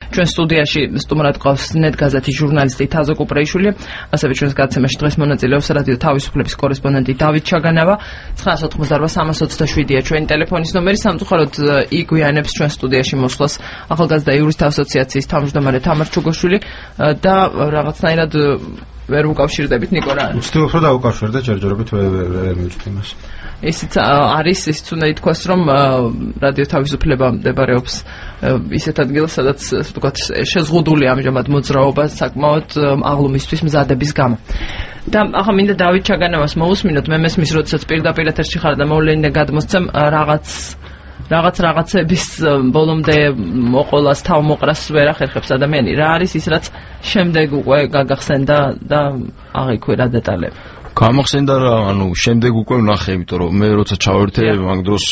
ჩვენ სტუდიაში სტუმრად ყავს net გაზეთის ჟურნალისტი თაზო კუპრეიშვილი, ასევე ჩვენს გადაცემაში დღეს მონაწილეობს რადიო თავისუფლების კორესპონდენტი დავით ჩაგანავა. 988-327-ია ჩვენი ტელეფონის ნომერი. სამწუხაროდ იგვიანებს ჩვენ სტუდიაში მოსვლას ახალგაზრდა იურისტთა ასოციაციის თავმჯდომარე თამარ ჩუგოშვილი და რაღაცნაირად ვერ უკავშირდებით ნიკო რა. ვცდილობ რომ დაუკავშირდე ჯერჯერობით ვერ მივჭდი მას. ისიც არის ის უნდა ითქვას რომ რადიო თავისუფლება მდებარეობს ისეთ ადგილას სადაც ასე ვთქვათ შეზღუდული ამჟამად მოძრაობა საკმაოდ აღლუმისთვის მზადების გამო. და ახლა მინდა დავით ჩაგანავას მოусმინოთ მე მესმის როდესაც პირდაპირ ეთერში ხარ და მოვლენიდან გადმოსცემ რაღაცების ბოლომდე მოყოლას თავმოყრას ვერ ახერხებს ადამიანი. რა არის ის რაც შემდეგ უკვე გაგახსენდა და აღიქვე რა დეტალები? გამახსენდა რა, შემდეგ უკვე ვნახე, იმიტომ რომ მე როცა ჩავერთე მაგ დროს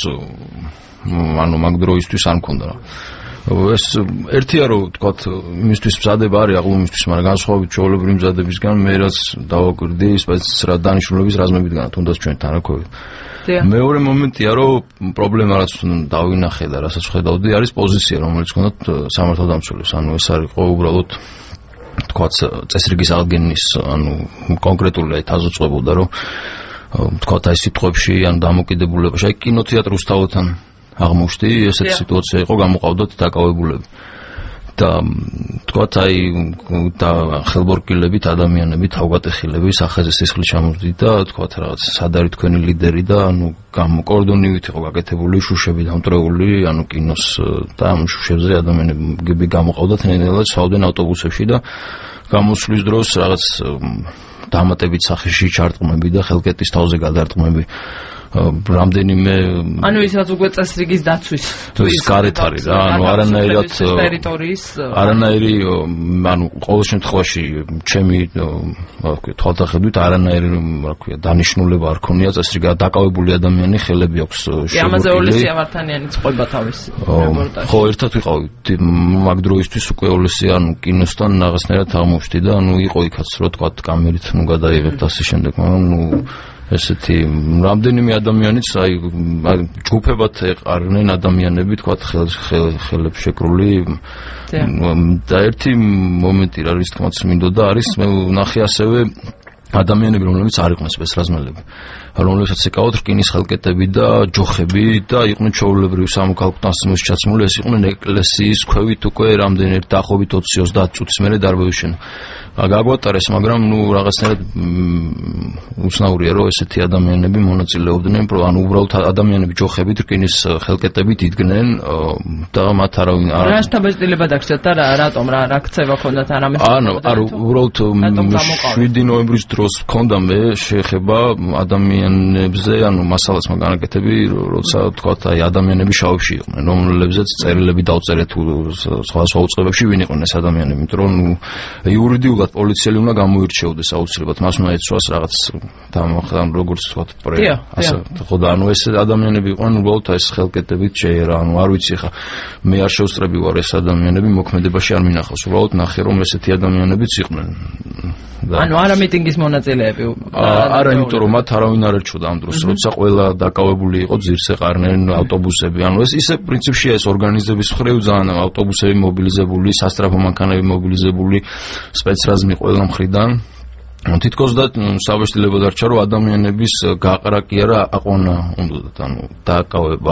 მაგ დროისთვის არ მქონდა რა. ეს ერთია რომ თქვათ იმისთვის მზადება არის აღლუმისთვის, მაგრამ განსხვავებით ჩვეულებრივი მზადებისგან მე რაც დავაკვირდი რა დანიშნულების რაზმებიდან თუნდაც ჩვენთან რა ქვია. მეორე მომენტია რომ პრობლემა რაც დავინახე და რასაც ხედავდი არის პოზიცია რომელიც ჰქონდათ სამართალდამცველებს, ეს არის უბრალოდ თქვათ წესრიგის აღდგენის კონკრეტული თაზო წვებოდა რომ თქვათ აი სიტყვებში დამოკიდებულებაში აი კინოთეატრ რუსთავთან აღმოჩნდი ესეთი სიტუაცია იყო გამოყავდათ დაკავებულები და თქვათ აი და ხელბორკილებით ადამიანები თავგატეხილები სახეზე სისხლი ჩამოვდით და თქვათ რაღაც სად არის თქვენი ლიდერი და კორდონივით იყო გაკეთებული შუშები დამტრეული კინოს და ამ შუშებზე ადამიანები გამოყავდათ ნელ-ნელა ცავდნენ ავტობუსებში და გამოსვლის დროს რაღაც დამატებით სახეში ჩარტყმები და ხელკეტის თავზე გადარტყმები რამდენიმე ისაც უკვე წესრიგის დაცვის გარეთ არის რა არანაირად ტერიტორიის არანაირი ყოველ შემთხვევაში ჩემი თვალთახედვით არანაირი დანიშნულება არ ქონია წესრიგი დაკავებული ადამიანი ხელები აქვს ამაზე ოლესი ავართანიანი წყვება თავის რეპორტაჟში ხო ერთად ვიყავით მაგ დროისთვის უკვე ოლესი კინოსთან რაღაცნაირად აღმოჩნდი და იყო იქაც რო თქვა კამერით გადაიღებთ ასე შემდეგ მაგრამ ესეთი რამდენიმე ადამიანიც აი ჯგუფებად ეყარნენ ადამიანები თქვათ ხელებს შეკრული და ერთი მომენტი რა არის თქმაც მინდოდა არის მე ვნახე ასევე ადამიანები რომლებიც არ იყვნენ სპეცრაზმელები რომლებსაც ეკავათ რკინის ხელკეტები და ჯოხები და იყვნენ ჩვეულებრივი სამოქალაქო ტანსიმოსში ჩაცმული ეს იყვნენ ეკლესიის ქვევით უკვე რამდენიმე დაახლოებით 20-30 წუთის მერე დარბევიშენ გაგვატარეს მაგრამ რაღაცნაირად უცნაურია რომ ესეთი ადამიანები მონაწილეობდნენ უბრალოდ ადამიანები ჯოხებით რკინის ხელკეტებით იდგნენ და მათ არავინ არ რა შთაბეჭდილება დაგჭირდა და რატომ რა ქცევა ჰქონდათ არამედ არ უბრალოდ 7 ნოემბრის დროს ჰქონდა მე შეეხება ადამიანებზე მასალას მაგანაკეთები როცა თქვათ აი ადამიანები შავებში იყვნენ რომლებზეც წერილები დავწერეთ სხვადასხვა უწყებებში ვინ იყვნენ ეს ადამიანები იმიტომ რომ იურიდიულად პოლიციელი უნდა გამოირჩეოდეს აუცილებლად მას უნდა ეცვას რაღაც დამახდან როგორც თქვათ ასე ხო და ეს ადამიანები იყვნენ უბრალოდ ეს ხელკეტებით შეერა არ ვიცი ხა მე არ შევსწრები ვარ ეს ადამიანები მოქმედებაში არ მინახავს უბრალოდ ნახე რომ ესეთი ადამიანებიც იყვნენ არა მიტინგის მონაწილეები არა იმიტომ რომ მათ არავინ არ ერჩოდა ამ დროს როცა ყველა დაკავებული იყო ძირს ეყარნენ ავტობუსები ეს ისე პრინციპშია ეს ორგანიზების მხრივ ძალიან ავტობუსები მობილიზებული სასტრაფო მანქანები მობილიზებული სპეცრაზმი ყველა მხრიდან თითქოს და საბეჭდილება დარჩა რომ ადამიანების გაყრა კი არა აყვანა უნდათ დააკავება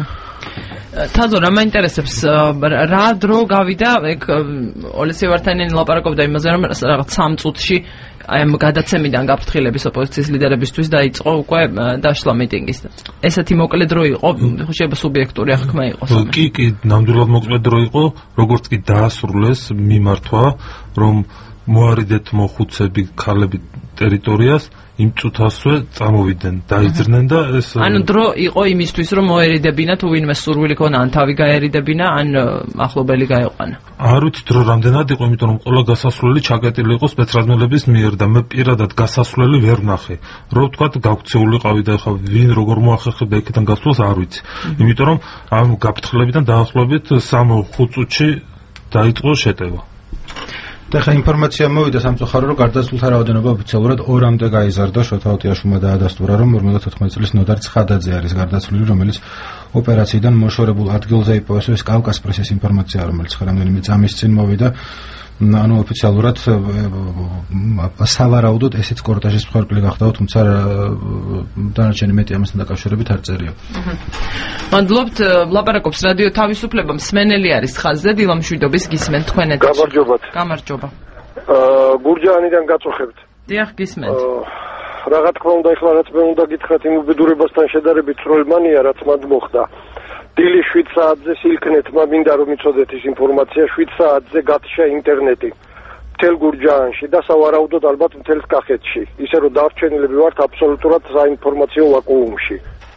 თაზო რა მაინტერესებს რა დრო გავიდა ეგ ოლესი ვართანიანი ლაპარაკობდა იმაზე რომ რაღაც 3 წუთში აი ამ გადაცემიდან გაფრთხილების ოპოზიციის ლიდერებისთვის დაიწყო უკვე დაშლა მიტინგის ესეთი მოკლე დრო იყო შეიძლება სუბიექტური აღქმა იყოს კი ნამდვილად მოკლე დრო იყო როგორც კი დაასრულეს მიმართვა რომ მოარიდეთ მოხუცები ქალები ტერიტორიას იმ წუთასვე წამოვიდნენ დაიძრნენ და ეს დრო იყო იმისთვის რომ მოერიდებინა თუ ვინმე სურვილი ქონა ან თავი გაერიდებინა ან ახლობელი გაეყვანა არ ვიცით რომ რამდენად იყო იმიტომ რომ ყველა გასასვლელი ჩაკეტილი იყო სპეცრაზმელების მიერ და მე პირადად გასასვლელი ვერ ვნახე რომ თქვათ გავქცეულიყავი და ხა ვინ როგორ მოახერხებდა იქიდან გასვლას არ ვიცი იმიტომ რომ ამ გაფრთხილებიდან დაახლოებით 3-5 წუთში დაიწყო შეტევა და ხა ინფორმაცია მოვიდა სამწუხარო რომ გარდაცვლილთა რაოდენობა ოფიციალურად 2-მდე გაიზარდა შოთა ოტიაშვილმა დაადასტურა რომ 54 წლის ნოდარ ცხადაძე არის გარდაცვლილი რომელიც ოპერაციიდან მოშორებულ ადგილზე იპოვეს ეს კავკას პრესის ინფორმაცია, რომელიც რამდენიმე წამის წინ მოვიდა. ანუ ოფიციალურად სავარაუდოდ ესეც კორტეჟის მსხვერპლი გახდა, თუმცა დანარჩენი მეტი ამასთან დაკავშირებით არ წერია. მადლობთ, ლაპარაკობს რადიო თავისუფლება, მსმენელი არის ხაზზე, დილამ შვიდობის გისმენთ თქვენ ეთერში. გამარჯობა. გურჯაანიდან გაწუხებთ. დიახ, გისმენთ. რა თქმა უნდა, ეხლა რაც მე უნდა გითხრათ იმ უბედურებასთან შედარებით სროლმანია, რაც მანდ მოხდა. დილის 7 საათზე სილქნეთმა მინდა რომ იცოდეთ ის ინფორმაცია, 7 საათზე გათიშა ინტერნეტი მთელ გურჯაანში და სავარაუდოდ ალბათ მთელ კახეთში. ისე რომ დარჩენილები ვართ აბსოლუტურად საინფორმაციო ვაკუუმში.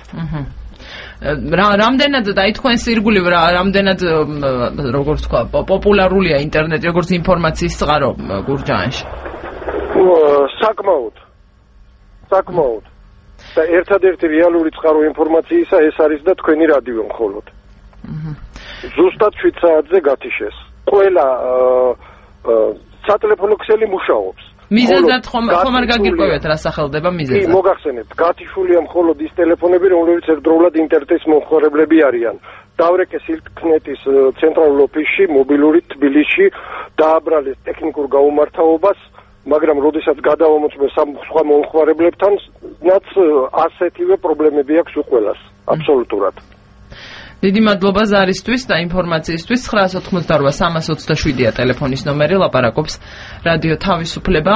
რამდენად დაითქვენს ირგვლივ, რამდენად როგორც თქვა, პოპულარულია ინტერნეტი, როგორც ინფორმაციის წყარო გურჯაანში? საკმაოდ. და ერთადერთი რეალური წყარო ინფორმაციისა ეს არის და თქვენი რადიო მხოლოდ. ზუსტად 7 საათზე გათიშეს. ყველა სატელეფონო ქსელი მუშაობს. მიზეზად ხომ არ გაგირკვევთ რა სახელდება მიზეზად? კი, მოგახსენებთ, გათიშულია მხოლოდ ის ტელეფონები, რომლებიც ერთდროულად ინტერნეტის მომხმარებლები არიან. დავრეკე სილქნეთის ცენტრალურ ოფისში, მობილური თბილისში, დააბრალეს ტექნიკურ გაუმართავობას, მაგრამ როდესაც გადავამოწმე სხვა მომხმარებლებთანაც ასეთივე პრობლემები აქვს უყველას, აბსოლუტურად. დიდი მადლობა ზარისთვის და ინფორმაციისთვის. 988-327-ია ტელეფონის ნომერი, ლაპარაკობს რადიო თავისუფლება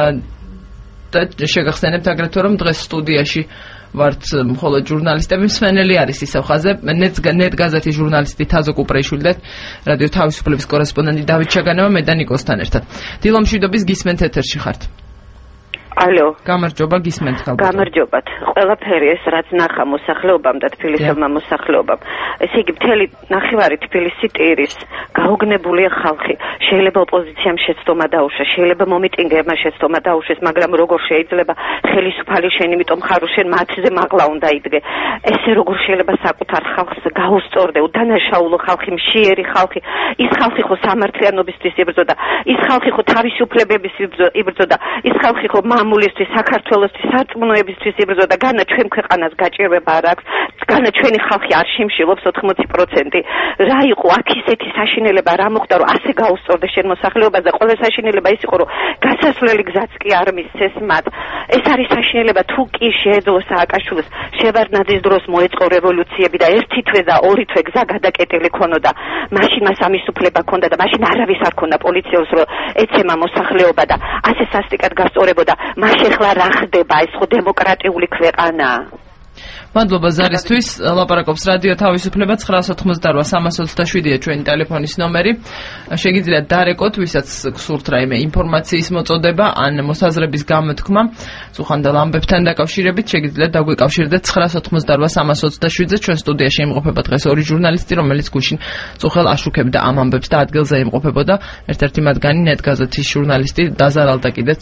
და შეგახსენებთ აგრეთვე რომ დღეს სტუდიაში ვართ მხოლოდ ჟურნალისტები, მსმენელი არის ისევ ხაზზე, ნეტ გაზეთის ჟურნალისტი თაზო კუპრეიშვილი და რადიო თავისუფლების კორესპონდენტი დავით ჩაგანოვა, მე და ნიკოსთან ერთად. დილო მშვიდობის, გისმენთ ეთერში ხართ. ალო. გამარჯობა, გისმენთ ხალხო. გამარჯობათ. ყველაფერი ეს რაც ნახა მოსახლეობამ და თბილისელმა მოსახლეობამ. ესე იგი მთელი ნახევარი თბილისი ტირის, გაუგნებულია ხალხი. შეიძლება ოპოზიციამ შეცდომა დაუშვეს, შეიძლება მომიტინგეებმა შეცდომა დაუშვეს, მაგრამ როგორ შეიძლება ხელისუფალი შენ იმიტომ ხარ, შენ მათზე მაღლა უნდა იდგე. ესე როგორ შეიძლება საკუთარ ხალხს გაუსწორდე, უდანაშაულო ხალხი, მშიერი ხალხი, ის ხალხი ხო სამართლიანობისთვის იბრძოდა, ის ხალხი ხო თავისუფლებების იბრძოდა, ის ხალხი ხო მამულისთვის, საქართველოსთვის, სარწმუნოებისთვის იბრძოდა, განა ჩვენ ქვეყანას გაჭირვება არ აქვს, განა ჩვენი ხალხი არ შიმშილობს 80%. რა იყო აქ ისეთი საშინელება, რა მოხდა, რომ ასე გაუსწორდე შენ მოსახლეობას და ყველა საშინელება ის იყო, რომ გასასვლელი გზაც კი არ მისცეს მათ. ეს არის საშინელება, თუ კი შეეძლო სააკაშვილს შევარდნაძის დროს მოეწყო რევოლუციები და ერთი თვე და ორი თვე გზა გადაკეტილი ქონოდა. მაშინ მას ამის უფლება ჰქონდა და მაშინ არავის არ ჰქონდა პოლიციელს, რომ ეცემა მოსახლეობა და ასე სასტიკად გასწორებოდა. მაშ ახლა რა ხდება, ეს ხო დემოკრატიული ქვეყანაა. მადლობა ზარისთვის, ლაპარაკობს რადიო თავისუფლება, 988-327-ია ჩვენი ტელეფონის ნომერი. შეგიძლიათ დარეკოთ, ვისაც გსურთ რაიმე ინფორმაციის მოწოდება ან მოსაზრების გამოთქმა წუხანდელ ამბებთან დაკავშირებით, შეგიძლიათ დაგვიკავშირდეთ 988-327-ზე. ჩვენ სტუდიაში იმყოფება დღეს ორი ჟურნალისტი, რომელიც გუშინ წუხელ აშუქებდა ამ ამბებს და ადგილზე იმყოფებოდა. ერთ-ერთი მათგანი ნეტ გაზეთის ჟურნალისტი დაზარალდა კიდეც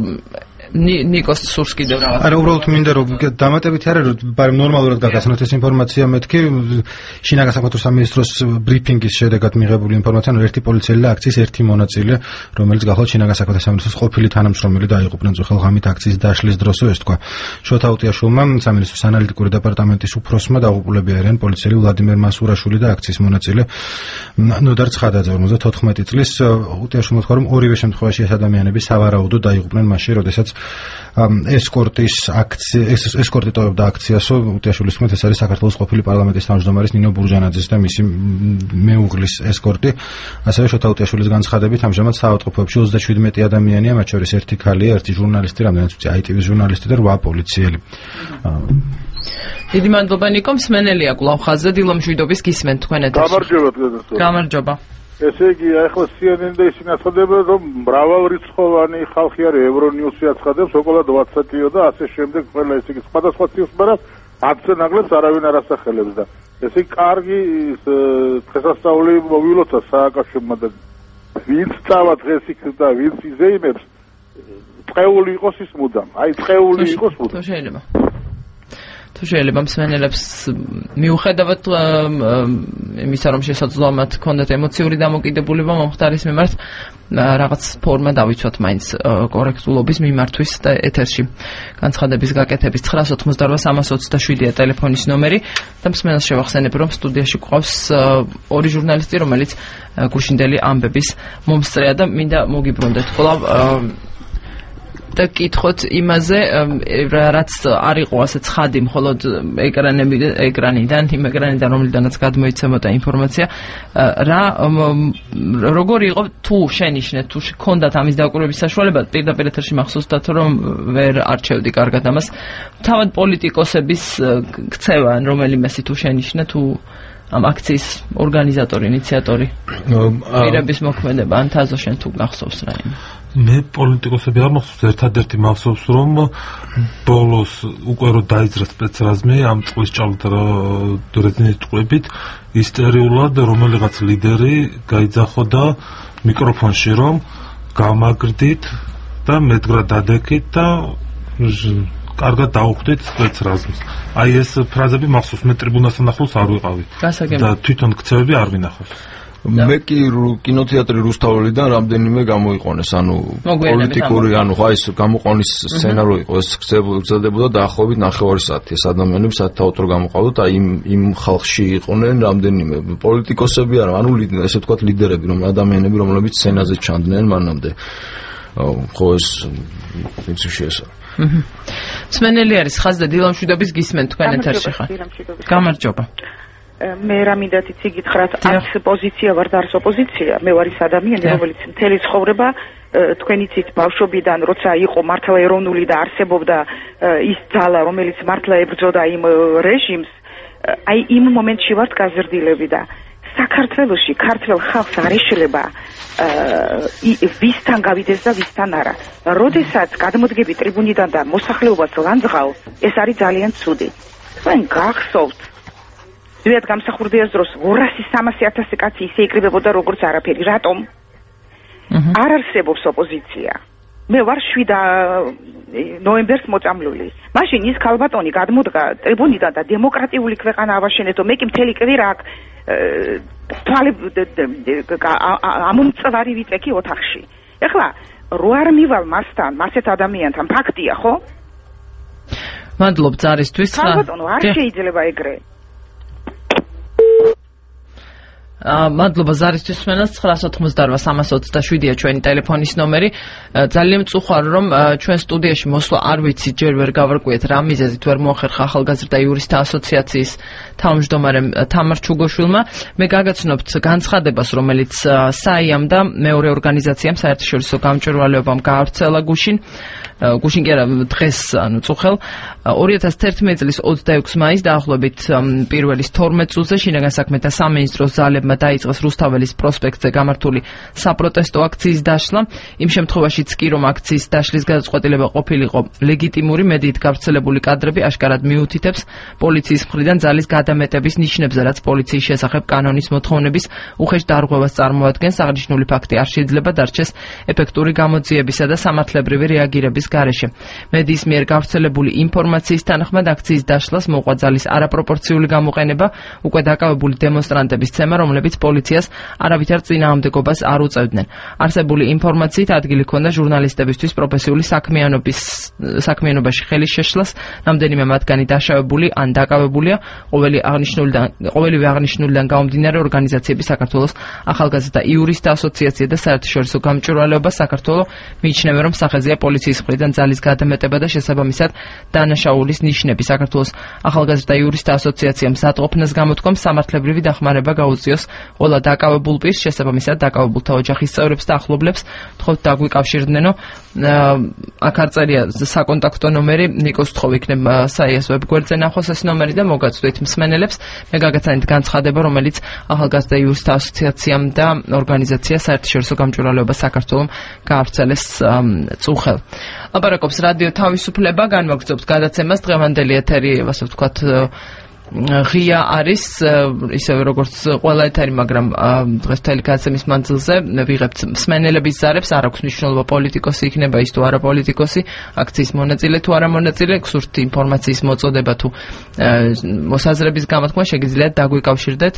ნიკოს სურს კიდევ რაღაც. არა, უბრალოდ მინდა რომ დამატებითი არა, რომ ბარემ ნორმალურად გაგაცნოთ ეს ინფორმაცია, მეთქი შინაგან საქმეთა სამინისტროს ბრიფინგის შედეგად მიღებული ინფორმაცია, რომ ერთი პოლიციელი და აქციის ერთი მონაწილე, რომელიც გახლავთ შინაგან საქმეთა სამინისტროს ყოფილი თანამშრომელი დაიღუპნენ წუხელ ღამით აქციის დაშლის დროსო, ეს თქვა შოთა უტიაშვილმა, სამინისტროს ანალიტიკური დეპარტამენტის უფროსმა დაღუპულები არიან პოლიციელი ვლადიმერ მასურაშვილი და აქციის მონაწილე ნოდარ ცხადაძე 54 წლის. უტიაშვილმა თქვა, რომ ორივე შემთხვევაში ეს ადამიანები სავარაუდოდ დაიღუპნენ მასში, როდესაც ესკორტი ტოვებდა აქციასო. უტიაშვილის თქმით, ეს არის საქართველოს ყოფილი პარლამენტის თავმჯდომარის ნინო ბურჯანაძის და მისი მეუღლის ესკორტი. ასევე შოთა უტიაშვილის განცხადებით, ამჟამად საავადმყოფოებში 37 ადამიანია, მათ შორის ერთი ქალია, ერთი ჟურნალისტი, რამდენიც ვიცი, ITV-ის ჟურნალისტი და 8 პოლიციელი. დიდი მადლობა ნიკო, მსმენელია კვლავ ხაზზე, დილო მშვიდობის, გისმენთ თქვენ ეთერში. გამარჯობა. გამარჯობა. ესე იგი, ახლა CNN და ისინი აცხადებენ, რომ მრავალრიცხოვანი ხალხი არის, ევრონიუსი აცხადებს, უყოლოდ WhatsApp-იო და ასე შემდეგ, ყველა ესე იგი სხვადასხვა ციფრებს, 10 ნაკლებს არავინ არ ასახელებს და ესე იგი, კარგი დღესასწაული მოვილოცა სააკაშვილმა და ვინც წავა დღეს იქ და ვინც იზეიმებს, ტყეული იყოს ის მუდამ. აი, ტყეული იყოს მუდამ. შეიძლება. თუ შეიძლება მსმენელებს მიუხედავად იმისა, რომ შესაძლოა ქონდათ ემოციური დამოკიდებულება მომხდარის მიმართ, რაღაც ფორმა დავიცვათ მაინც კორექტულობის მიმართვის და ეთერში განცხადების გაკეთების 988-327-ია ტელეფონის ნომერი და მსმენელს შევახსენებ, რომ სტუდიაში გვყავს ორი ჟურნალისტი, რომელიც გუშინდელი ამბების მომსწრეა და მინდა მოგიბრუნდეთ კვლავ და კითხოთ იმაზე, რაც არ იყო ასე ცხადი, მხოლოდ ეკრანიდან, რომლიდანაც გადმოიცემოდა ინფორმაცია, როგორი იყო თუ შენიშნეთ, თუ ჰქონდათ ამის დაკვირვების საშუალება, პირდაპირ ეთერში მახსოვსდათ, რომ ვერ არჩევდი კარგად ამას, თავად პოლიტიკოსების ქცევა, რომელიმესი თუ შენიშნე, თუ ამ აქციის ორგანიზატორი, ინიციატორი, პირების მოქმედება, ან თაზო შენ თუ გახსოვს რაიმე? მე პოლიტიკოსები არ მახსოვს, ერთადერთი მახსოვს, რომ ბოლოს უკვე რომ დაიძრა სპეცრაზმი ამ წლის ჭავლეთ ტყვებით, ისტორიულად რომელიღაც ლიდერი გაიძახოდა მიკროფონში, რომ გამაგრდით და მედგრად დადექით და კარგად დაუხდით სპეცრაზმს. აი ეს ფრაზები მახსოვს, მე ტრიბუნასთან ახლოს არ ვიყავი და თვითონ ქცევები არ ვნახავს. მე კი კინოთეატრი რუსთაველიდან რამდენიმე გამოიყვანეს, ანუ პოლიტიკური, ანუ ხა ის გამოყვანის სცენარო იყო, ეს გრძელდებოდა დაახლოებით 9 საათი, ეს ადამიანები საათაუტრო გამოყავდათ, აი იმ ხალხში იყვნენ რამდენიმე პოლიტიკოსები არა, ანუ ესე ვთქვათ ლიდერები, ადამიანები, რომლებიც სცენაზე ჩანდნენ მანამდე. ხო ეს ვიცი შეესაბამება. მსმენელი არის ხაზდა დილამშვიდობის გისმენთ თქვენ ეთერში ხარ. გამარჯობა. მე რა მინდათ იცი გითხრათ, არც პოზიცია ვარ და არც ოპოზიცია, მე ვარ ის ადამიანი, რომელიც მთელი ცხოვრება თქვენ იცით ბავშვობიდან, როცა იყო მართლა ეროვნული და არსებობდა ის ძალა, რომელიც მართლა ებრძოდა იმ რეჟიმს, აი იმ მომენტში ვართ გაზრდილები და საქართველოში ქართველ ხალხს არ ეშლება ვისთან გავიდეს და ვისთან არა. როდესაც გადმოდგები ტრიბუნიდან და მოსახლეობას ლანძღავ, ეს არის ძალიან ცუდი. თქვენ გახსოვთ ზვიად გამსახურდიას დროს 200-300 კაცი ისე იკრიბებოდა როგორც არაფერი. რატომ? არ არსებობს ოპოზიცია. მე ვარ 7 ნოემბერს მოწამლული. მაშინ ის ქალბატონი გადმოდგა ტრიბუნიდან და დემოკრატიული ქვეყანა ავაშენეთო. მე კი მთელი კვირა აქ თვალე ამომწვარი ვიწექი ოთახში. ეხლა რო არ მივალ მასთან, მასეთ ადამიანთან, ფაქტია, ხო? მადლობ ზარისთვის. ქალბატონო, არ შეიძლება ეგრე. მადლობა ზარისთვის მსმენელს 988-327-ია ჩვენი ტელეფონის ნომერი. ძალიან მწუხარ რომ ჩვენ სტუდიაში მოსვლა არ ვიცი, ჯერ ვერ გავარკვიეთ რა მიზეზით ვერ მოახერხა ახალგაზრდა იურისტთა ასოციაციის თავმჯდომარემ თამარ ჩუგოშვილმა. მე გაგაცნობთ განცხადებას, რომელიც საიამ და მეორე ორგანიზაციამ საერთაშორისო გამჭვირვალეობამ გაავრცელა გუშინ კი არა დღეს, ანუ წუხელ 2011 წლის 26 მაისს დაახლოებით პირველის 12 წუთზე შინაგან საქმეთა სამინისტროს ძალებმა დაიწყეს რუსთაველის პროსპექტზე გამართული საპროტესტო აქციის დაშლა. იმ შემთხვევაშიც კი რომ აქციის დაშლის გადაწყვეტილება ყოფილიყო ლეგიტიმური, მედიით გავრცელებული კადრები აშკარად მიუთითებს პოლიციის მხრიდან ძალის გადამეტების ნიშნებზე, რაც პოლიციის შესახებ კანონის მოთხოვნების უხეშ დარღვევას წარმოადგენს. აღნიშნული ფაქტი არ შეიძლება დარჩეს ეფექტური გამოძიებისა და სამართლებრივი რეაგირების გარეშე. მედიის მიერ გავრცელებული ინფორმაციის თანახმად აქციის დაშლას მოყვა ძალის არაპროპორციული გამოყენება, უკვე დაკავებული დემონსტრანტების ცემა, რომლებიც პოლიციას არავითარ წინააღმდეგობას არ უწევდნენ. არსებული ინფორმაციით ადგილი ჰქონდა ჟურნალისტებისთვის პროფესიული საქმიანობაში ხელის შეშლას, რამდენიმე მათგანი დაშავებული ან დაკავებულია. ყოველივე აღნიშნულიდან გამომდინარე ორგანიზაციები საქართველოს ახალგაზრდა იურისტთა ასოციაცია და საერთაშორისო გამჭვირვალეობა საქართველოს მიიჩნევენ, რომ სახეზეა პოლიციის მხრიდან ძალის გადამეტება და შესაბამისად დანაშაულის ნიშნები. საქართველოს ახალგაზრდა იურისტთა ასოციაციამ მზადყოფნას გამოთქვამს სამართლებრივი დახმარება გაუწიოს ყველა დაკავებულ პირს, შესაბამისად დაკავებულთა ოჯახის წევრებს და ახლობლებს თხოვთ დაგვიკავშირდნენო. აქ არ წერია საკონტაქტო ნომერი, ნიკოს თხოვ იქნებ საიას ვებგვერდზე ნახოს ეს ნომერი და მოგაწვდით მსმენელებს. მე გაგაცანით განცხადება, რომელიც ახალგაზრდა იურისტთა ასოციაციამ და ორგანიზაცია საერთაშორისო გამჭვირვალეობა საქართველოს გაავრცელეს წუხელ. ლაპარაკობს რადიო თავისუფლება, განმოგრძობთ გადაცემას დღევანდელი ეთერი, ასე ვთქვათ, ღია არის ისევე როგორც ყველა ეთერი, მაგრამ დღეს მთელი გადაცემის მანძილზე ვიღებთ მსმენელების ზარებს, არ აქვს მნიშვნელობა პოლიტიკოსი იქნება ის თუ არა პოლიტიკოსი, აქციის მონაწილე თუ არა მონაწილე, გსურთ ინფორმაციის მოწოდება თუ მოსაზრების გამოთქმა შეგიძლიათ დაგვიკავშირდეთ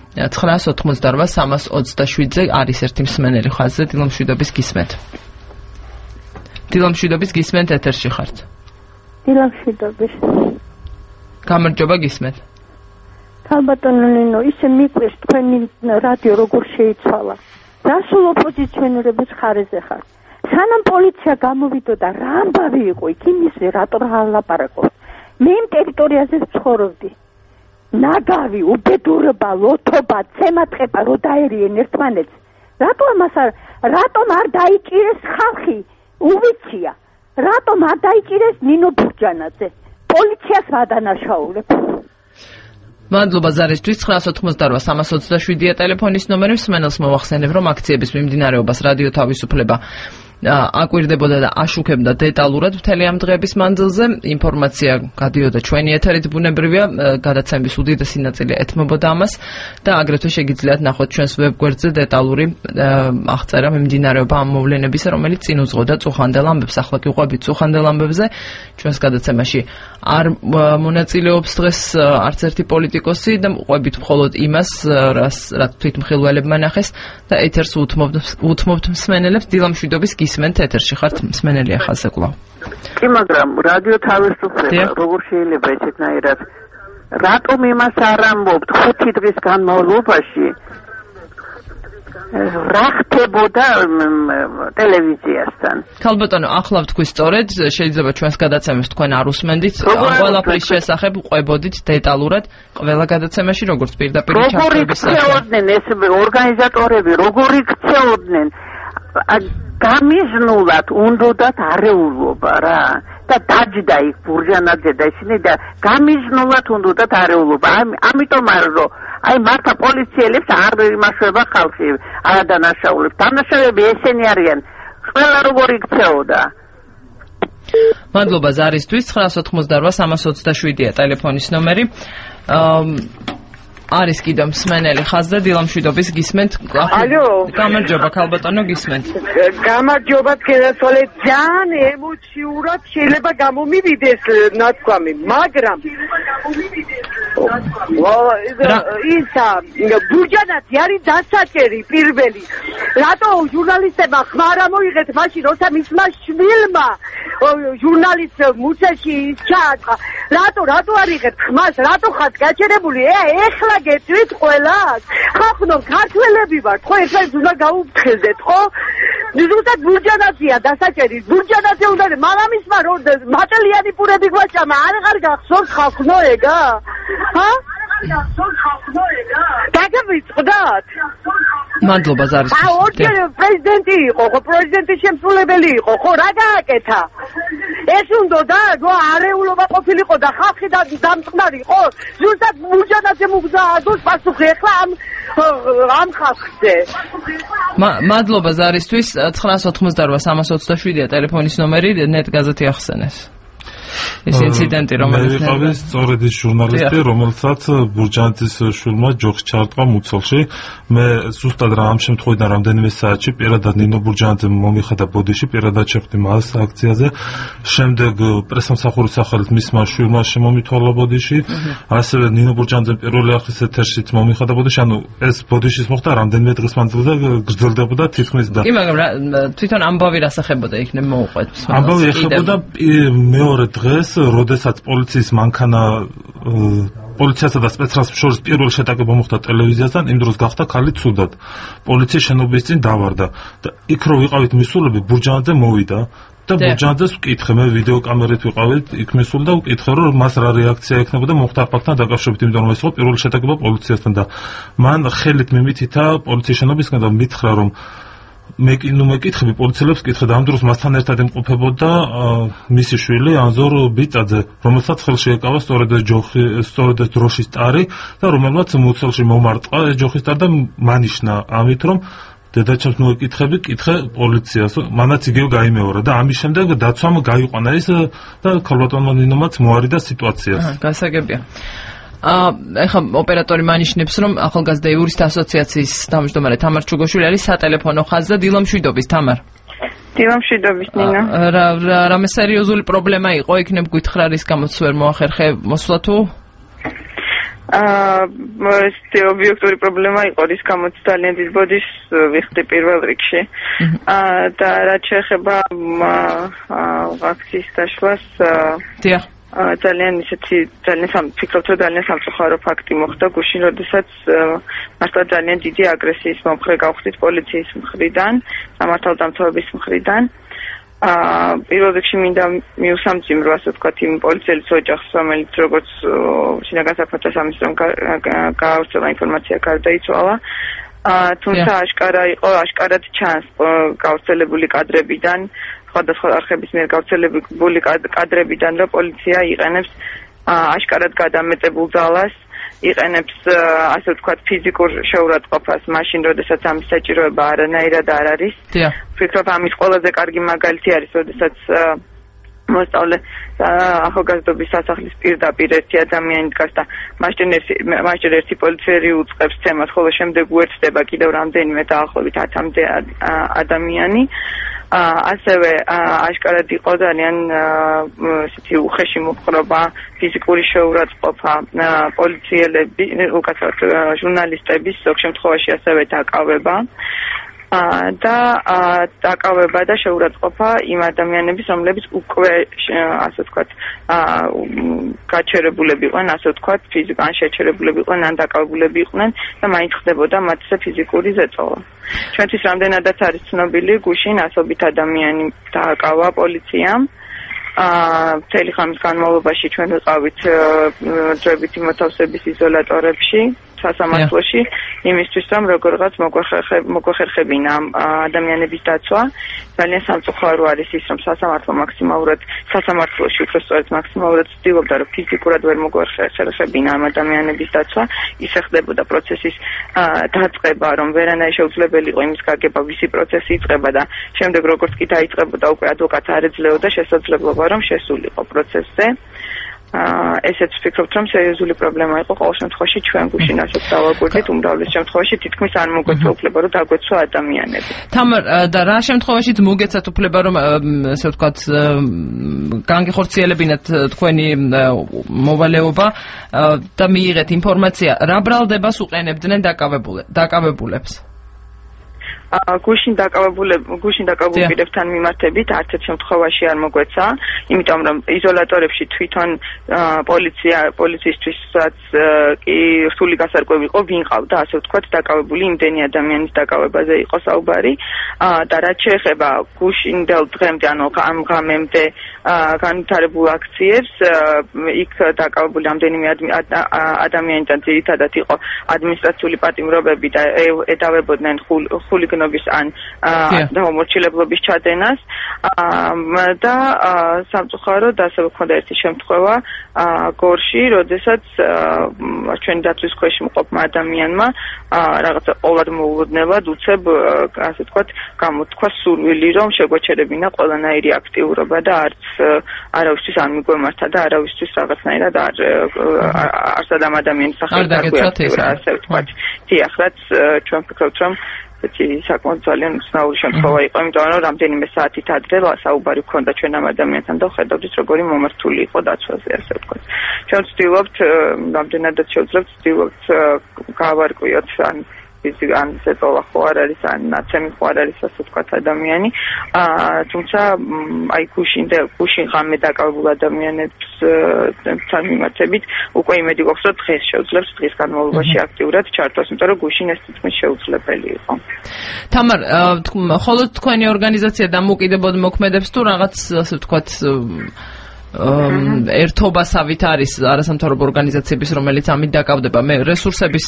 988-327-ზე არის ერთი მსმენელი ხაზზე. დილამშვიდობის გისმენთ. დილამშვიდობის გისმენთ, ეთერში ხართ. დილამშვიდობის. გამარჯობა, გისმენთ. ალბათონო ნინო, ისე მიყვეს თქვენი რადიო როგორ შეიცვალა. რასულ ოპოზიციონერების ხარეზე ხარ? სანამ პოლიცია გამოვიდოდა, რა ამბავი იყო იქ იმისზე, რატო რა ლაპარაკობს? მე იმ ტერიტორიაზე ვცხოვრობდი. ნაგავი, უბედურება, ლოთობა, ცემატყება რო დაერიენ ერთმანეთს. რატომ არ დაიჭირეს ხალხი? უვიცია. რატომ არ დაიჭირეს ნინო ბურჯანაძე? პოლიციას ვადანაშაულებ. მადლობა ზარისთვის. 988-327-ია ტელეფონის ნომერი. მსმენელს მოვახსენებ, რომ აქციების მიმდინარეობას რადიო თავისუფლება აკვირდებოდა და აშუქებდა დეტალურად მთელი ამ დღეების მანძილზე. ინფორმაცია გადიოდა ჩვენი ეთერით, ბუნებრივია, გადაცემის უდიდესი ნაწილი ეთმობოდა ამას და აგრეთვე შეგიძლიათ ნახოთ ჩვენს ვებგვერდზე დეტალური აღწერა მიმდინარეობა ამ მოვლენებისა, რომელიც წინ უძღოდა წუხანდელ ამბებს. ახლა კი ვყვებით წუხანდელ ამბებზე. ჩვენს გადაცემაში არ მონაწილეობს დღეს არც ერთი პოლიტიკოსი და ვყვებით მხოლოდ იმას, რაც თვითმხილველებმა ნახეს და ეთერს უთმობთ მსმენელებს. დილამშვიდობის გისმენთ, ეთერში ხართ, მსმენელია ხაზზე კვლავ. კი, მაგრამ რადიო თავისუფლება როგორ შეიძლება ესეთნაირად? რატომ იმას არ ამბობთ 5 დღის განმავლობაში? რა ხდებოდა ტელევიზიასთან? ქალბატონო, ახლა ვთქვი სწორედ, შეიძლება ჩვენს გადაცემას თქვენ არ უსმენდით, ყველაფრის შესახებ ყვებოდით დეტალურად ყველა გადაცემაში, როგორც პირდაპირ ჩართვების სახე. როგორი ქცეოდნენ ეს ორგანიზატორები, როგორი ქცეოდნენ? გამიზნულად უნდათ არეულობა რა და დაჯდა იქ ბურჟანაძე და ისინი და გამიზნულად უნდათ არეულობა. ამიტომ რომ აი მართა პოლიციელებს არ იმაშება ხალხი არადანაშაულებს. დანაშაულები ესენი არიან. ყველა როგორი ქცეოდა. მადლობა ზარისთვის. 988-327-ია ტელეფონის ნომერი. არის კიდევ მსმენელი ხაზზე, დილამშვიდობის გისმენთ. ალო, გამარჯობა ქალბატონო, გისმენთ. გამარჯობა თქვენთვალე, ძალიან ემოციურად შეიძლება გამომივიდეს ნათქვამი, მაგრამ ისა ბურჯანაძე არის დასაჭერი პირველი. რატო ჟურნალისტებმა ხმა არ მოიღეთ მაშინ, როცა მისმა შვილმა ჟურნალისტ მუცეში ის ჩააწყა? რატო არ იღეთ ხმას? რატო ხართ გაჩერებული? ეხლა გეტყვით ყველას? ხახნო ქართველები ვართ, ხო ეხლა უნდა გაუფრთხილდეთ, ხო? ზუსტად ბურჯანაძეა დასაჭერი. ბურჯანაძე უნდა მამამისმა რო მატელიანი პურები გვაჭამა, არ გახსოვთ ხახნო ეგა? ჰა? დაგავიწყდათ? მადლობა ზარისთვის. ორჯერ პრეზიდენტი იყო, ხო პრეზიდენტის შემსრულებელი იყო, ხო რა გააკეთა? ეს უნდა რომ არეულობა ყოფილიყო და ხალხი დამწყნარიყო. ზუსტად ბურჯანაძე მოგზა ადოს პასუხი ახლა ამ ხალხზე. მადლობა ზარისთვის. 988-327-ია ტელეფონის ნომერი, ნეტ გაზეთი ახსენეს. ეს ინციდენტი, რომელიც მე სწორედ ის ჟურნალისტი, რომელსაც ბურჯანაძის შვილმა ჯოხი ჩაარტყა მუცელში. მე ზუსტად რა ამ შემთხვევიდან რამდენიმე საათში პირადად ნინო ბურჯანაძემ მომიხადა ბოდიში, პირადად შეხვდი მას აქციაზე. შემდეგ პრესამსახურის სახელით მისმა შვილმა შემომითვალა ბოდიში. ასევე ნინო ბურჯანაძემ პირველი ახლის ეთერშიც მომიხადა ბოდიში. ანუ ეს ბოდიშის მოხდა რამდენიმე დღის მანძილზე გრძელდებოდა თითქმის და კი, მაგრამ თვითონ ამბავი რასახებოდა იქნებ მოუყვეთ. ამბავი ეხებოდა მეორე დღეს, როდესაც პოლიციის მანქანა პოლიციასა და სპეცრალს შორის პირველი შეტაკება მოხდა ტელევიზიასთან, იმ დროს გახდა ქალი ცუდად. პოლიციის შენობის წინ დავარდა და იქ რო ვიყავით მისულები, ბურჯანაძე მოვიდა და ბურჯანაძეს ვკითხე, მე ვიდეო კამერით ვიყავით, იქ მისული და ვკითხე, რომ მას რა რეაქცია ექნებოდა მოხდა ფაქტთან დაკავშირებით, იმიტომ რომ ეს იყო პირველი შეტაკება პოლიციასთან და მან ხელით მიმითითა პოლიციის შენობისგან და მითხრა, რომ მე კითხები პოლიციელებს კითხე და ამ დროს მასთან ერთად იმყოფებოდა მისი შვილი ანზორ ბიწაძე, რომელსაც ხელში ეკავა სწორედ ეს დროშის ტარი და რომელმაც მუცელში მომარტყა ეს ჯოხის ტარი და მანიშნა ამით, რომ დედაჩემს მოვეკითხები, კითხე პოლიციას, მანაც იგივე გაიმეორა და ამის შემდეგ დაცვამ გაიყვანა ის და ქალბატონმა ნინომაც მოარიდა სიტუაციას. გასაგებია. ეხლა ოპერატორი მანიშნებს, რომ ახალგაზრდა იურისტთა ასოციაციის თავმჯდომარე თამარ ჩუგოშვილი არის სატელეფონო ხაზზე. დილამშვიდობის, თამარ. დილამშვიდობის, ნინა. რამე სერიოზული პრობლემა იყო, იქნებ გითხრა, რის გამოც ვერ მოახერხე მოსვლა თუ? ეს ობიექტური პრობლემა იყო, რის გამოც ძალიან დიდ ბოდიშს ვიხდი პირველ რიგში. და რაც შეეხება აქციის დაშლას, დიახ. ძალიან ვფიქრობ, რომ ძალიან სამწუხარო ფაქტი მოხდა გუშინ, როდესაც მართლა ძალიან დიდი აგრესიის მომხრე გავხდით პოლიციის მხრიდან, სამართალდამცავების მხრიდან. პირველ რიგში მინდა მიუსამძიმრო, ასე ვთქვათ, იმ პოლიციელის ოჯახს, რომელიც როგორც შინაგან საქმეთა სამინისტრომ გაავრცელა ინფორმაცია, გარდაიცვალა. თუმცა აშკარად ჩანს გავრცელებული კადრებიდან, სხვადასხვა არხების მიერ გავრცელებული კადრებიდან, რომ პოლიცია იყენებს აშკარად გადამეტებულ ძალას, იყენებს ასე ვთქვათ ფიზიკურ შეურაცხყოფას მაშინ, როდესაც ამის საჭიროება არანაირად არ არის. ვფიქრობ, ამის ყველაზე კარგი მაგალითი არის, როდესაც მოსწავლე ახალგაზრდობის სასახლის პირდაპირ ერთი ადამიანი დგას და მასჯერ ერთი პოლიციელი უწყებს ცემას, ხოლო შემდეგ უერთდება კიდევ რამდენიმე დაახლოებით 10-მდე ადამიანი. ასევე აშკარად იყო ძალიან ესეთი უხეში მოპყრობა, ფიზიკური შეურაცხყოფა, პოლიციელები, უკაცრავად ჟურნალისტების ზოგ შემთხვევაში ასევე დაკავება. და დაკავება და შეურაცხყოფა იმ ადამიანების, რომლებიც უკვე ასე ვთქვათ, გაჩერებულები იყვნენ, ასე ვთქვათ, ფიზიკურად შეჩერებულები იყვნენ, ან დაკავებულები იყვნენ და მაინც ხდებოდა მათზე ფიზიკური ზეწოლა. ჩვენთვის რამდენადაც არის ცნობილი, გუშინ ასობით ადამიანი დააკავა პოლიციამ. მთელი ხამის განმავლობაში ჩვენ ვიყავით დროებითი მოთავსების იზოლატორებში, სასამართლოში, იმისთვის, რომ როგორღაც მოგვეხერხებინა ამ ადამიანების დაცვა. ძალიან სამწუხარო არის ის, რომ სასამართლოში უფრო სწორედ მაქსიმალურად ცდილობდა, რომ ფიზიკურად ვერ მოგვეხერხებინა ამ ადამიანების დაცვა. ისე ხდებოდა პროცესის დაწყება, რომ ვერანაირ შეუძლებელი იყო იმის გაგება, ვისი პროცესი იწყება და შემდეგ როგორც კი დაიწყებოდა, უკვე ადვოკატს არ ეძლეოდა შესაძლებლობა, რომ შესულიყო პროცესზე. ესეც ვფიქრობთ, რომ სერიოზული პრობლემა იყო ყოველ შემთხვევაში ჩვენ გუშინ ასეც დავაკვირდით, უმრავლეს შემთხვევაში თითქმის არ მოგვეცა უფლება, რომ დაგვეცვა ადამიანები. თამარ, და რა შემთხვევაშიც მოგეცათ უფლება, რომ ასე ვთქვათ, განგეხორციელებინათ თქვენი მოვალეობა და მიიღეთ ინფორმაცია, რა ბრალდებას უყენებდნენ დაკავებულებს? გუშინ დაკავებულ პირებთან მიმართებით არც ერთ შემთხვევაში არ მოგვეცა, იმიტომ რომ იზოლატორებში თვითონ პოლიციისთვისაც კი რთული გასარკვევი იყო, ვინ ყავდა, ასე ვთქვათ, დაკავებული იმდენი ადამიანის დაკავებაზე იყო საუბარი. და რაც შეეხება გუშინდელ დღემდე, ანუ ამ ღამემდე განვითარებულ აქციებს, იქ დაკავებული რამდენიმე ადამიანიდან ძირითადად იყო ადმინისტრაციული პატიმრობები და ედავებოდნენ ხულიგნობის ან მომორჩილებლობის ჩადენას და სამწუხაროდ ასევე ჰქონდა ერთი შემთხვევა გორში, როდესაც ჩვენი დაცვის ქვეშ მყოფმა ადამიანმა რაღაცა ყოვლადმოულოდნელად უცებ, ასე ვთქვათ, გამოთქვა სურვილი, რომ შეგვეჩერებინა ყველანაირი აქტიურობა და არც არავისთვის არ მიგვემართა და არავისთვის რაღაცნაირად არც ადამიანის სახელით არ გვიაქტიურა, ასე ვთქვათ. დიახ, რაც ჩვენ ვფიქრობთ, რომ საკმაოდ ძალიან უცნაური შემთხვევა იყო, იმიტომ რომ რამდენიმე საათით ადრე საუბარი ჰქონდა ჩვენ ამ ადამიანთან და ხედავდით, როგორი მომართული იყო დაცვაზე, ასე ვთქვათ. ჩვენ ვცდილობთ, რამდენადაც შევძლებთ, ვცდილობთ გავარკვიოთ ან ზეწოლა ხო არ არის, ან ნაცემი ხო არ არის, ასე ვთქვათ, ადამიანი. თუმცა აი გუშინ ღამე დაკავებულ ადამიანებთან მიმართებით უკვე იმედი გვაქვს, რომ დღეს შევძლებს დღის განმავლობაში აქტიურად ჩართვას, იმიტომ რომ გუშინ ეს თითქმის შეუძლებელი იყო. თამარ, ხოლო თქვენი ორგანიზაცია დამოუკიდებლად მოქმედებს თუ რაღაც, ასე ვთქვათ, ერთობასავით არის არასამთავრობო ორგანიზაციების, რომელიც ამით დაკავდება? მე რესურსების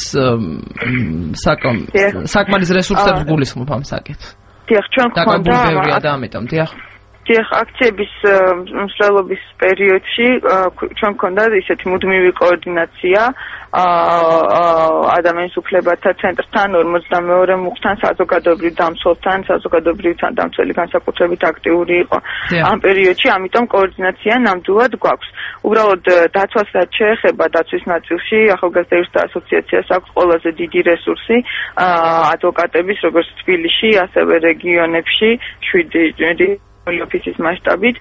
საკმარის რესურსებს გულისხმობ ამ საკითხს. დიახ, ჩვენ გვქონდა და ამიტომ დიახ. დიახ, აქციების მსვლელობის პერიოდში ჩვენ გქონდა ისეთი მუდმივი კოორდინაცია ადამიანის უფლებათა ცენტრთან, 42 მუხთან, საზოგადოებრივ დამცველთან, საზოგადოებრივ დამცველი განსაკუთრებით აქტიური იყო ამ პერიოდში, ამიტომ კოორდინაცია ნამდვილად გვაქვს. უბრალოდ დაცვას რაც შეეხება დაცვის ნაწილში, ახალგაზრდა იურისტთა ასოციაციას აქვს ყველაზე დიდი რესურსი ადვოკატების, როგორც თბილისში, ასევე რეგიონებში, 7 ოფისის მასშტაბით,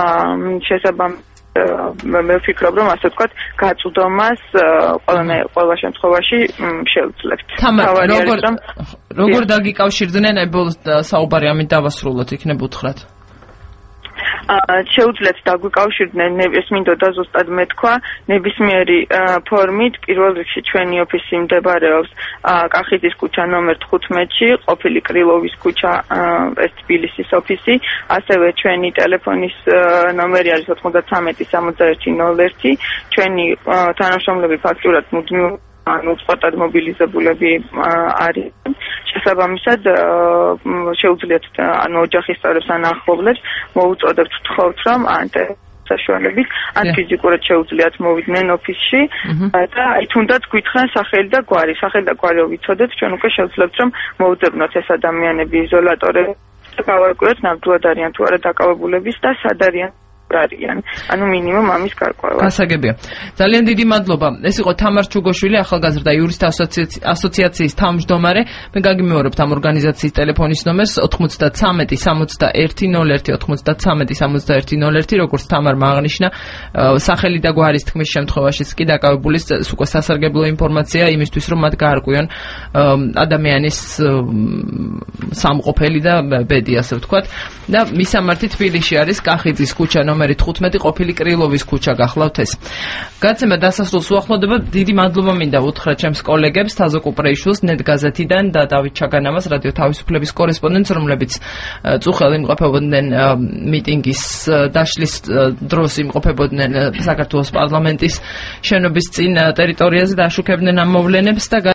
მე ვფიქრობ, რომ ასე ვთქვათ, გაწვდომას ყველა შემთხვევაში შევძლებთ. როგორ დაგიკავშირდნენ ებოლს საუბარი ამით დავასრულოთ, იქნებ უთხრათ. შეუძლიათ დაგვიკავშირდნენ, ეს მინდოდა ზუსტად მეთქვა, ნებისმიერი ფორმით, პირველ რიგში ჩვენი ოფისი მდებარეობს კახეთის ქუჩა ნომერ 15-ში, ყოფილი კრილოვის ქუჩა, ეს თბილისის ოფისი, ასევე ჩვენი ტელეფონის ნომერი არის 93-61-01, ჩვენი თანამშრომლები ფაქტურად მუდმივ სპორტად მობილიზებულები არის. შესაბამისად, შეუძლიათ ოჯახის წევრებს ან ახლობლებს მოუწოდებთ, ვთხოვთ, რომ საშუალებით ან ფიზიკურად შეუძლიათ მოვიდნენ ოფისში და აი თუნდაც გვითხრან სახელი და გვარი. სახელი და გვარი ვიცოდეთ, ჩვენ უკვე შევძლებთ, რომ მოვუძებნოთ ეს ადამიანები იზოლატორებში და გავარკვიოთ ნამდვილად არიან თუ არა დაკავებულების და სად არიან. ანუ მინიმუმ ამის გარკვევა. გასაგებია. ძალიან დიდი მადლობა. ეს იყო თამარ ჩუგოშვილი, ახალგაზრდა იურისტთა ასოციაციის თავმჯდომარე. მე გაგიმეორებთ ამ ორგანიზაციის ტელეფონის ნომერს 93 61 01 93 61 01, როგორც თამარმა აღნიშნა, სახელი და გვარის თქმის შემთხვევაშიც კი დაკავებულის უკვე სასარგებლო ინფორმაცია იმისთვის, რომ მათ გაარკვიონ ადამიანის სამყოფელი და ბედი, ასე ვთქვათ. და მისამართი თბილისში არის კახეთის ქუჩა ნომერი 15, ყოფილი კრილოვის ქუჩა, გახლავთ ეს. გაცემა დასასრულს უახლოვდება. დიდი მადლობა მინდა უთხრა ჩემს კოლეგებს, თაზო კუპრეიშვილს, ნეტ გაზეთიდან და დავით ჩაგანამას, რადიო თავისუფლების კორესპონდენტს, რომლებიც წუხელ იმყოფებოდნენ მიტინგის დაშლის დროს, იმყოფებოდნენ საქართველოს პარლამენტის შენობის წინ ტერიტორიაზე და აშუქებდნენ ამ მოვლენებს და